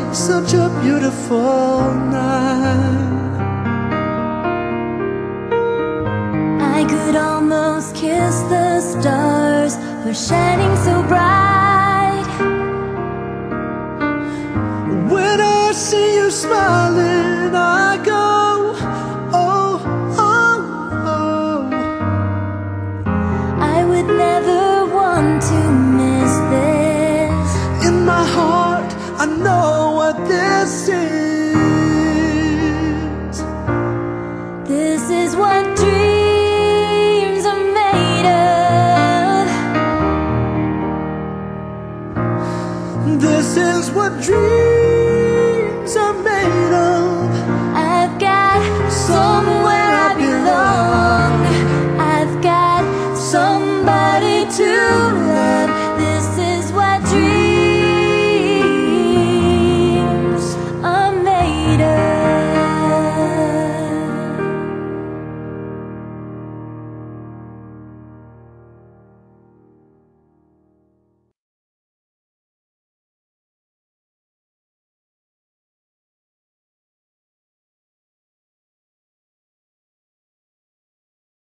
such a beautiful night. I could almost kiss the stars for shining so bright. When I see you smiling, I go, oh, oh, oh. I would never want to miss this. In my heart, I know what this is. This is what dreams are made of. This is what dreams